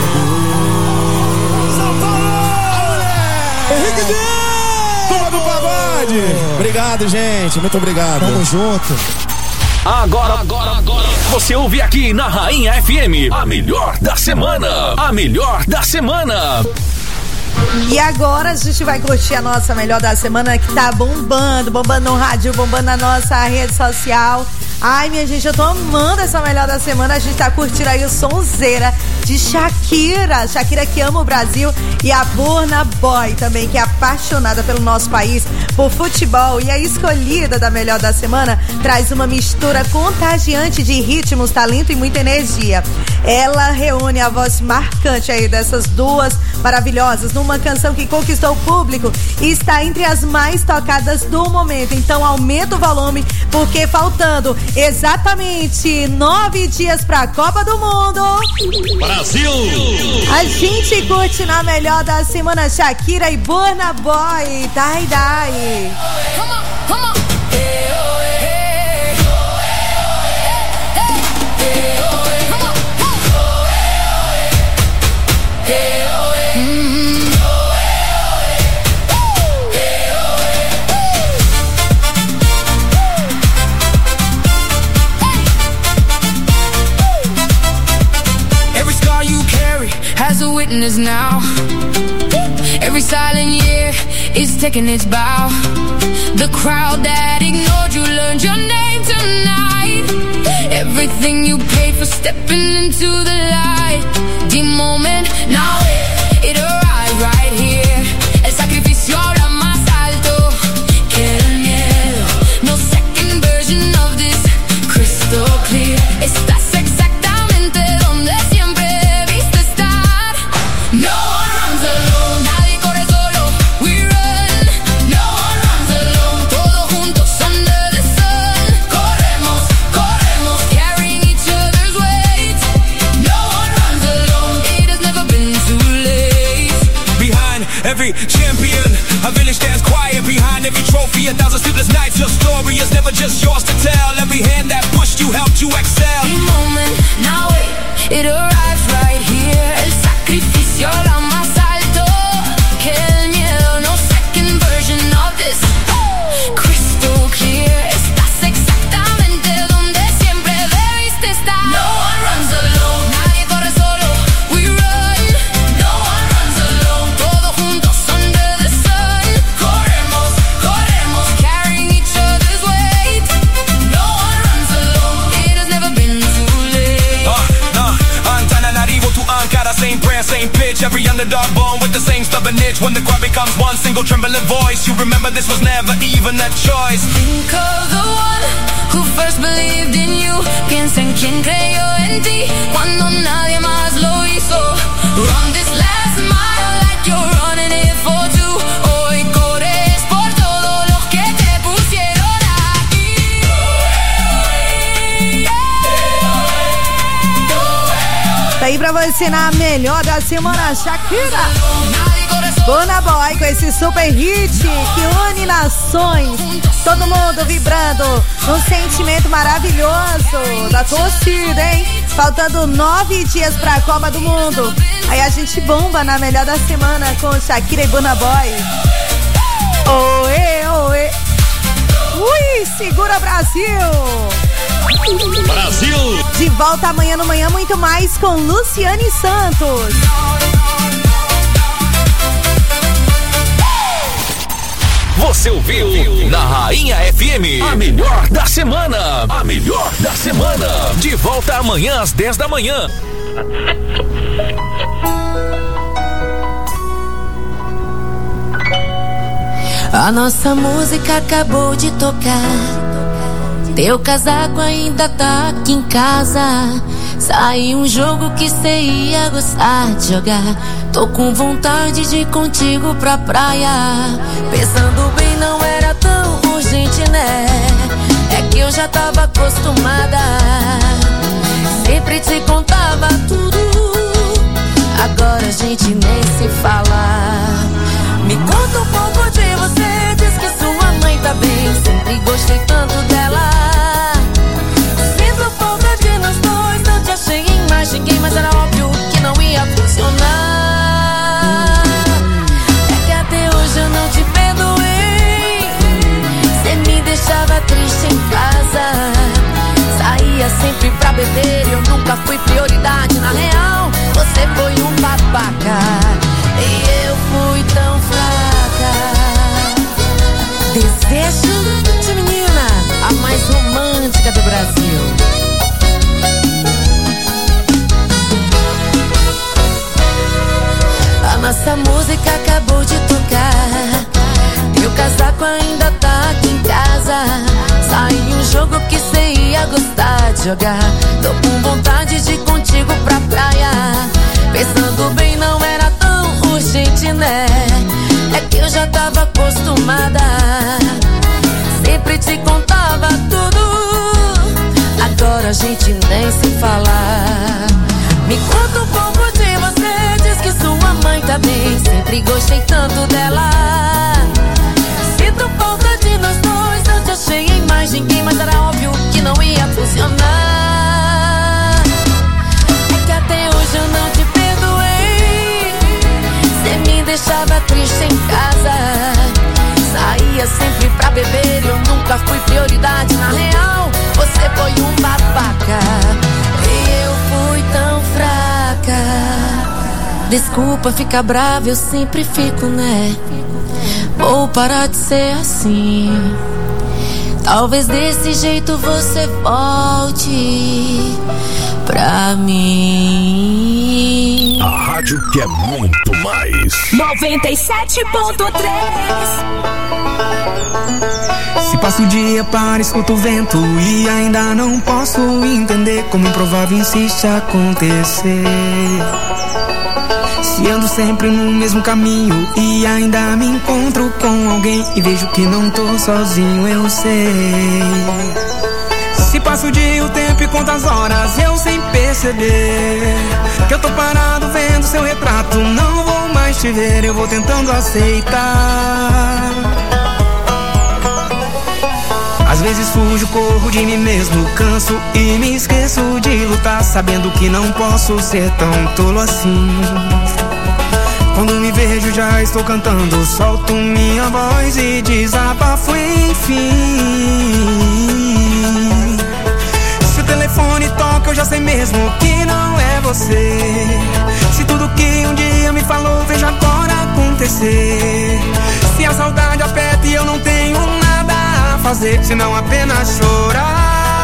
Henrique Diego! Turma do Pagode! Obrigado, gente, muito obrigado. Tamo junto. Agora, agora, agora, você ouve aqui na Rainha F M, a melhor da semana, a melhor da semana. E agora a gente vai curtir a nossa melhor da semana, que tá bombando, bombando no rádio, bombando na nossa rede social. Ai, minha gente, eu tô amando essa melhor da semana. A gente tá curtindo aí o sonzeira de Shakira. Shakira que ama o Brasil. E a Burna Boy também, que é apaixonada pelo nosso país, por futebol. E a escolhida da melhor da semana traz uma mistura contagiante de ritmos, talento e muita energia. Ela reúne a voz marcante aí dessas duas maravilhosas numa canção que conquistou o público e está entre as mais tocadas do momento. Então aumenta o volume, porque faltando exatamente nove dias pra Copa do Mundo, Brasil! A gente curte na melhor da semana Shakira e Burna Boy, Dai Dai. Come on, come on. Has a witness now. Every silent year is taking its bow. The crowd that ignored you learned your name tonight. Everything you paid for stepping into the light. The moment, now it, it arrived right here. El sacrificio ahora más alto que el miedo. No second version of this, crystal clear. Estás exactamente donde siempre debiste estar. No one runs alone, nadie corre solo, we run. No one runs alone, todos juntos under the sun. Corremos, corremos, carrying each other's weight. No one runs alone, it has never been too late. Behind every champion, a village stands quiet. Behind every trophy, a thousand sleepless nights. Your story is never just yours to tell. Every hand that pushed you helped you excel. The moment, now it, it arrives right here. El sacrificio ahora más alto que el miedo. No second version of this, crystal clear. Estás exactamente donde siempre debiste estar. No one runs alone, nadie corre solo, we run. No one runs alone, todos juntos under the sun. Corremos, corremos, carrying each other's weight. No one runs alone, it has never been too late. Uh, nah, Antananarivo to Ankara, same prayer, same pitch. Every underdog born with the same stubborn itch. When the crowd becomes one single trembling voice, you remember this was never even a choice. Think of the one who first believed in you. Piensa en quien creyó en ti cuando nadie más lo hizo. Run this last mile like you're running it for two. Hoy corres por todos los que te pusieron aquí. Tá aí pra você na melhor da semana, Shakira, Burna Boy com esse super hit que une nações. Todo mundo vibrando num sentimento maravilhoso da torcida, hein? Faltando nove dias pra Copa do Mundo. Aí a gente bomba na melhor da semana com Shakira e Burna Boy. Oê, oê. Ui, segura Brasil! Brasil! De volta amanhã no Manhã Muito Mais com Luciane Santos. Você ouviu na Rainha F M a melhor da semana. A melhor da semana. De volta amanhã às dez da manhã. A nossa música acabou de tocar. Teu casaco ainda tá aqui em casa. Saiu um jogo que cê ia gostar de jogar. Tô com vontade de ir contigo pra praia. Pensando bem, não era tão urgente, né? É que eu já tava acostumada. Sempre te contava tudo. Agora a gente nem se fala. Me conta um pouco de você. Diz que sua mãe tá bem. Sempre gostei tanto dela. Sinto falta de nós dois. Não te achei em mais ninguém, mas era óbvio que não ia funcionar. É que até hoje eu não te perdoei. Cê me deixava triste em casa. Saía sempre pra beber e eu nunca fui prioridade. Na real, você foi um babaca e eu fui tão fraca. Desejo de menina, a mais romântica do Brasil. A nossa música acabou de tocar. E o casaco ainda tá aqui em casa. Saiu um jogo que cê ia gostar de jogar. Tô com vontade de ir contigo pra praia. Pensando bem, não era tão urgente, né? É que eu já tava acostumada. Sempre te contava tudo. Agora a gente nem se fala. Me conta um pouco de você. Diz que sua mãe tá bem. Sempre gostei tanto dela. Sinto falta de nós dois. Não te achei em mais ninguém, mas era óbvio que não ia funcionar. É que até hoje eu não te perdoei. Cê me deixava triste em casa. Saía sempre pra beber e eu nunca fui prioridade. Na real, você foi um babaca e eu fui tão fraca. Desculpa ficar brava, eu sempre fico, né? Vou parar de ser assim. Talvez desse jeito você volte pra mim. A rádio que é muito mais. noventa e sete ponto três. Se passo o dia para escuto o vento e ainda não posso entender como improvável insiste acontecer. Se ando sempre no mesmo caminho e ainda me encontro com alguém e vejo que não tô sozinho, eu sei. Se passo o dia, o tempo e quantas horas eu sem perceber que eu tô parado vendo seu retrato, não vou mais te ver, eu vou tentando aceitar. Às vezes fujo, corro de mim mesmo, canso e me esqueço de lutar, sabendo que não posso ser tão tolo assim. Quando me vejo já estou cantando, solto minha voz e desabafo enfim. Se o telefone toca eu já sei mesmo que não é você. Se tudo que um dia me falou vejo agora acontecer. Se a saudade aperta e eu não tenho nada a fazer, senão apenas chorar.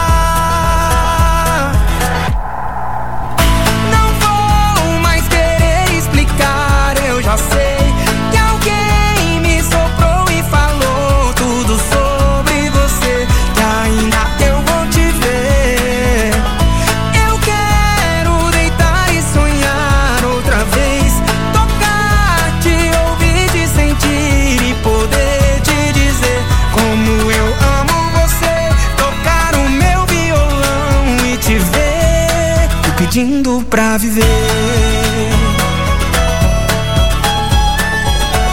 Já sei que alguém me soprou e falou tudo sobre você, que ainda eu vou te ver. Eu quero deitar e sonhar outra vez, tocar, te ouvir, te sentir e poder te dizer como eu amo você. Tocar o meu violão e te ver, te pedindo pra viver.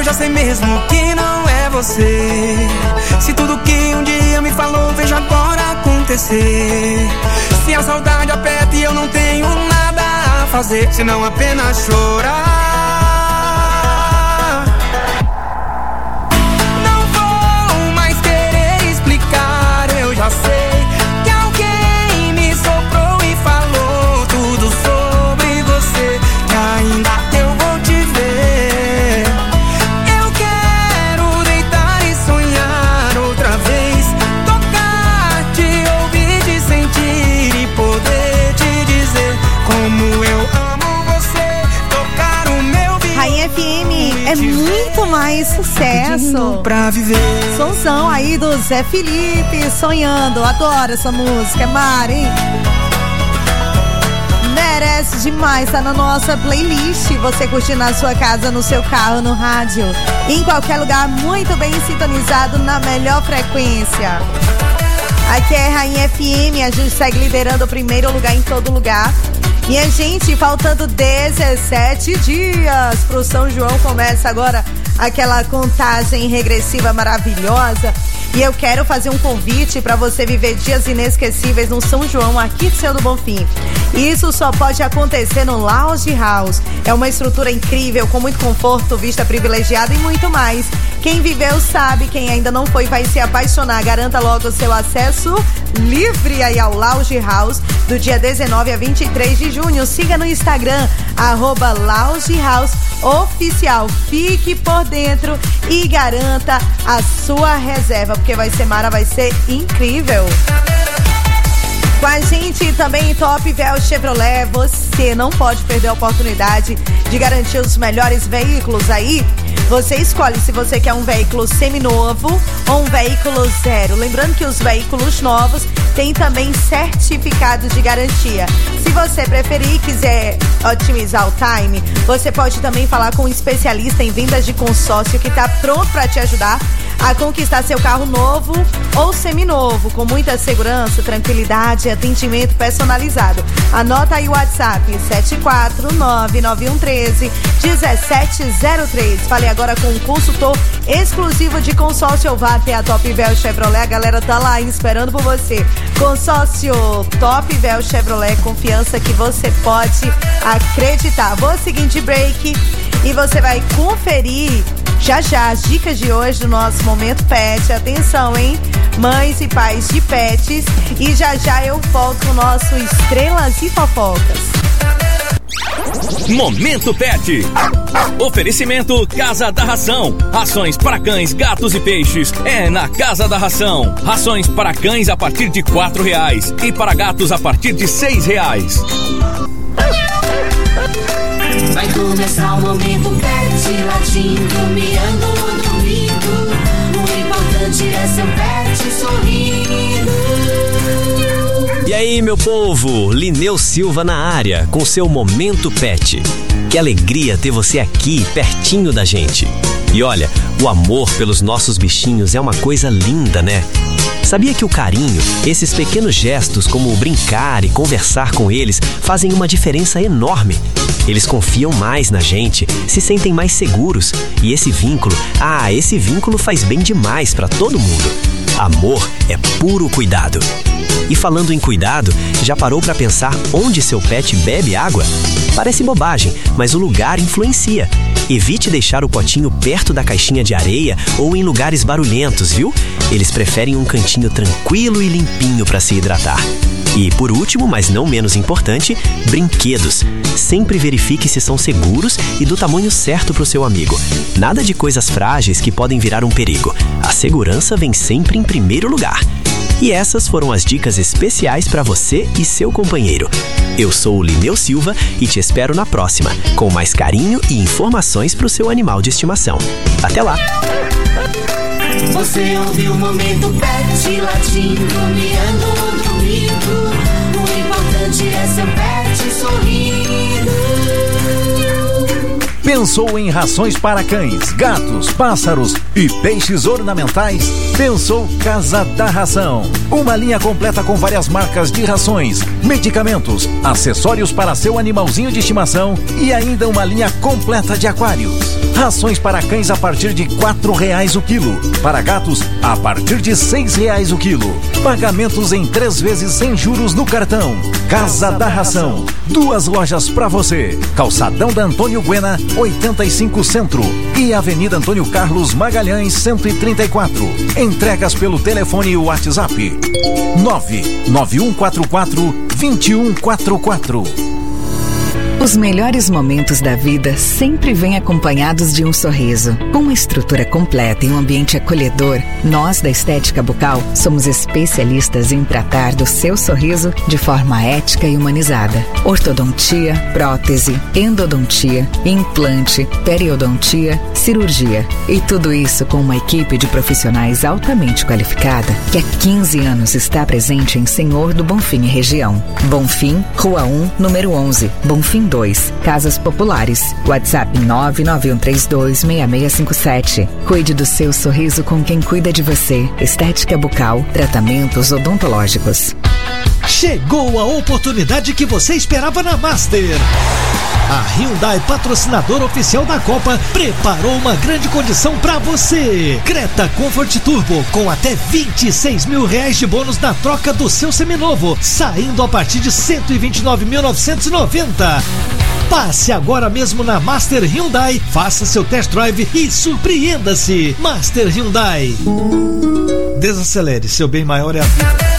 já sei mesmo que não é você. Se tudo que um dia me falou vejo agora acontecer. Se a saudade aperta e eu não tenho nada a fazer, senão apenas chorar. Não vou mais querer explicar, eu já sei que alguém me soprou e falou tudo sobre você, que ainda eu vou te ver. Eu quero deitar e sonhar outra vez, tocar, te ouvir, te sentir e poder te dizer como eu amo você, tocar o meu violão. Rainha F M é muito mais sucesso pra viver. Sonzão aí do Zé Felipe, Sonhando. Adoro essa música, Mari. Merece demais, tá na nossa playlist. Você curtir na sua casa, no seu carro, no rádio, em qualquer lugar, muito bem sintonizado na melhor frequência. Aqui é Rainha F M, a gente segue liderando o primeiro lugar em todo lugar. Minha gente, faltando dezessete dias pro São João, começa agora aquela contagem regressiva maravilhosa. E eu quero fazer um convite para você viver dias inesquecíveis no São João, aqui de Seu do Bonfim. Isso só pode acontecer no Lounge House. É uma estrutura incrível, com muito conforto, vista privilegiada e muito mais. Quem viveu sabe, quem ainda não foi vai se apaixonar. Garanta logo o seu acesso livre aí ao Lounge House do dia dezenove a vinte e três de junho. Siga no Instagram, arroba Lounge House Oficial. Fique por dentro e garanta a sua reserva, porque vai ser mara, vai ser incrível. Com a gente também Top Véu Chevrolet. Você não pode perder a oportunidade de garantir os melhores veículos aí. Você escolhe se você quer um veículo seminovo ou um veículo zero. Lembrando que os veículos novos têm também certificado de garantia. Se você preferir e quiser otimizar o time, você pode também falar com um especialista em vendas de consórcio que está pronto para te ajudar a conquistar seu carro novo ou seminovo, com muita segurança, tranquilidade e atendimento personalizado. Anota aí o WhatsApp sete quatro nove nove um um três um sete zero três. Fale agora com um consultor exclusivo de consórcio ou vá até a Top Véu Chevrolet. A galera tá lá esperando por você. Consórcio Top Véu Chevrolet, confiança que você pode acreditar. Vou seguir de break e você vai conferir já já as dicas de hoje do nosso Momento Pet. Atenção, hein? Mães e pais de pets. E já já eu volto com o nosso Estrelas e Fofocas. Momento Pet. Oferecimento Casa da Ração. Rações para cães, gatos e peixes é na Casa da Ração. Rações para cães a partir de quatro reais e para gatos a partir de seis reais. Vai começar o Momento Pet, latindo, miando, dormindo. O importante é seu pet sorrindo. E aí, meu povo, Lineu Silva na área, com seu Momento Pet. Que alegria ter você aqui, pertinho da gente. E olha, o amor pelos nossos bichinhos é uma coisa linda, né? Sabia que o carinho, esses pequenos gestos como brincar e conversar com eles, fazem uma diferença enorme? Eles confiam mais na gente, se sentem mais seguros. E esse vínculo, ah, esse vínculo faz bem demais pra todo mundo. Amor é puro cuidado. E falando em cuidado, já parou pra pensar onde seu pet bebe água? Parece bobagem, mas o lugar influencia. Evite deixar o potinho perto da caixinha de areia ou em lugares barulhentos, viu? Eles preferem um cantinho tranquilo e limpinho para se hidratar. E por último, mas não menos importante, brinquedos. Sempre verifique se são seguros e do tamanho certo para o seu amigo. Nada de coisas frágeis que podem virar um perigo. A segurança vem sempre em primeiro lugar. E essas foram as dicas especiais para você e seu companheiro. Eu sou o Lineu Silva e te espero na próxima, com mais carinho e informações para o seu animal de estimação. Até lá! Você ouviu o Momento Pet, latindo, miando, dormindo. O importante é seu pet sorrindo. Pensou em rações para cães, gatos, pássaros e peixes ornamentais? Pensou Casa da Ração. Uma linha completa com várias marcas de rações, medicamentos, acessórios para seu animalzinho de estimação e ainda uma linha completa de aquários. Rações para cães a partir de quatro reais o quilo. Para gatos, a partir de seis reais o quilo. Pagamentos em três vezes sem juros no cartão. Casa da Ração. Duas lojas para você. Calçadão da Antônio Guena, oitenta e cinco Centro e Avenida Antônio Carlos Magalhães, cento e trinta e quatro. Entregas pelo telefone e WhatsApp nove nove um quatro quatro, dois um quatro quatro. Os melhores momentos da vida sempre vêm acompanhados de um sorriso. Com uma estrutura completa e um ambiente acolhedor, nós da Estética Bucal somos especialistas em tratar do seu sorriso de forma ética e humanizada. Ortodontia, prótese, endodontia, implante, periodontia, cirurgia. E tudo isso com uma equipe de profissionais altamente qualificada que há quinze anos está presente em Senhor do Bonfim e região. Bonfim, Rua um, número onze, Bonfim dois, Casas Populares. WhatsApp nove nove um três dois, seis seis cinco sete. Cuide do seu sorriso com quem cuida de você. Estética Bucal, tratamentos odontológicos. Chegou a oportunidade que você esperava na Master. A Hyundai, patrocinadora oficial da Copa, preparou uma grande condição para você. Creta Comfort Turbo com até vinte e seis mil reais de bônus na troca do seu seminovo, saindo a partir de cento e vinte e nove mil novecentos e noventa. Passe agora mesmo na Master Hyundai, faça seu test drive e surpreenda-se. Master Hyundai. Desacelere, seu bem maior é a vida.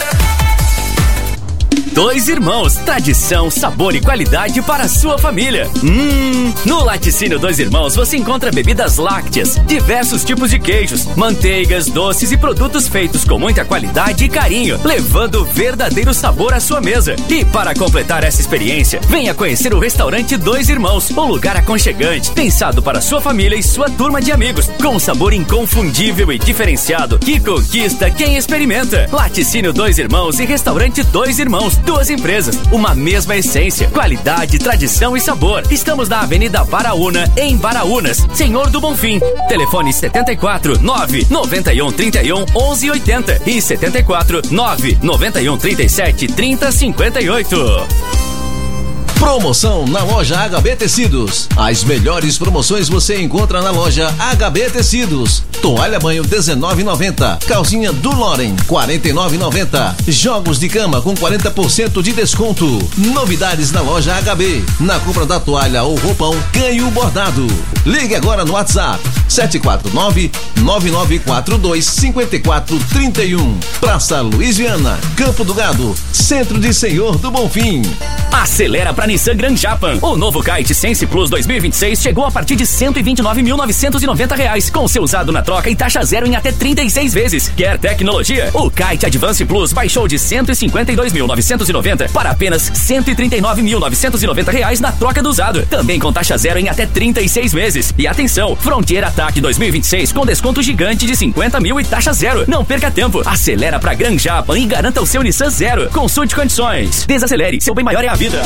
Dois Irmãos, tradição, sabor e qualidade para a sua família. Hum, no Laticínio Dois Irmãos você encontra bebidas lácteas, diversos tipos de queijos, manteigas, doces e produtos feitos com muita qualidade e carinho, levando verdadeiro sabor à sua mesa. E para completar essa experiência, venha conhecer o restaurante Dois Irmãos, um lugar aconchegante, pensado para sua família e sua turma de amigos, com um sabor inconfundível e diferenciado que conquista quem experimenta. Laticínio Dois Irmãos e Restaurante Dois Irmãos. Duas empresas, uma mesma essência, qualidade, tradição e sabor. Estamos na Avenida Baraúna, em Baraúnas, Senhor do Bonfim. Telefone setenta e quatro, nove nove um, trinta e um, onze oitenta e setenta e quatro, nove nove um, trinta e sete, trinta, cinquenta e oito. Promoção na loja H B Tecidos. As melhores promoções você encontra na loja H B Tecidos. Toalha banho dezenove reais e noventa centavos. Calcinha do Loren quarenta e nove reais e noventa centavos. Jogos de cama com quarenta por cento de desconto. Novidades na loja H B. Na compra da toalha ou roupão, ganhe o bordado. Ligue agora no WhatsApp sete quatro nove, nove nove quatro dois, cinco quatro três um. Praça Luiz Viana, Campo do Gado, Centro de Senhor do Bonfim. Acelera pra Nissan Gran Japan. O novo Kite Sense Plus dois mil e vinte e seis chegou a partir de cento e vinte e nove mil novecentos e noventa reais, com seu usado na troca e taxa zero em até trinta e seis vezes. Quer tecnologia? O Kite Advance Plus baixou de cento e cinquenta e dois mil novecentos e noventa para apenas cento e trinta e nove mil novecentos e noventa reais na troca do usado. Também com taxa zero em até trinta e seis vezes. E atenção, Frontier Attack dois mil e vinte e seis com desconto gigante de cinquenta mil e taxa zero. Não perca tempo. Acelera pra Gran Japan e garanta o seu Nissan Zero. Consulte condições. Desacelere, seu bem maior é a vida.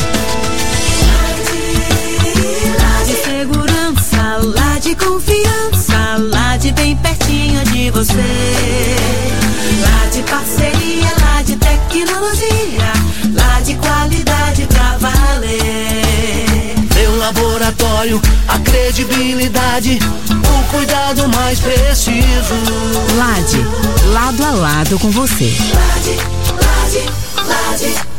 Lá de segurança, lá de confiança, lá de bem pertinho de você. Lá de parceria, lá de tecnologia, lá de qualidade pra valer. Meu laboratório, a credibilidade, o cuidado mais preciso. Lade, lado a lado com você. Lade, Lade, Lade.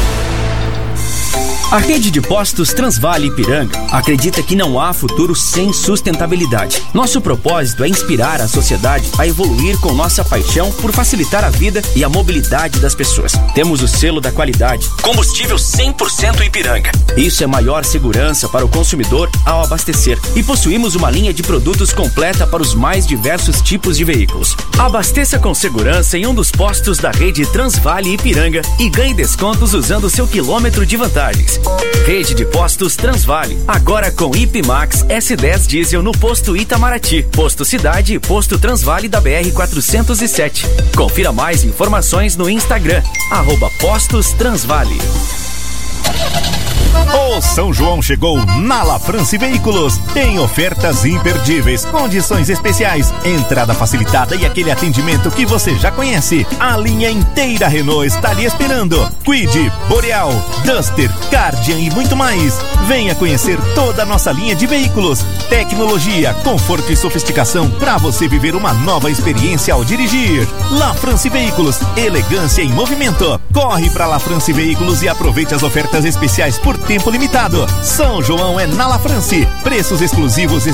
A rede de postos Transvale Ipiranga acredita que não há futuro sem sustentabilidade. Nosso propósito é inspirar a sociedade a evoluir com nossa paixão por facilitar a vida e a mobilidade das pessoas. Temos o selo da qualidade, combustível cem por cento Ipiranga. Isso é maior segurança para o consumidor ao abastecer. E possuímos uma linha de produtos completa para os mais diversos tipos de veículos. Abasteça com segurança em um dos postos da rede Transvale Ipiranga e ganhe descontos usando seu quilômetro de vantagens. Rede de postos Transvale, agora com Ipimax S dez Diesel no posto Itamaraty, posto Cidade e posto Transvale da B R quatrocentos e sete. Confira mais informações no Instagram, arroba Postos Transvale. O São João chegou na La France Veículos. Tem ofertas imperdíveis, condições especiais, entrada facilitada e aquele atendimento que você já conhece. A linha inteira Renault está lhe esperando. Kwid, Boreal, Duster, Cardian e muito mais. Venha conhecer toda a nossa linha de veículos. Tecnologia, conforto e sofisticação para você viver uma nova experiência ao dirigir. La France Veículos, elegância em movimento. Corre para La France Veículos e aproveite as ofertas especiais por tempo limitado. São João é na La France. Preços exclusivos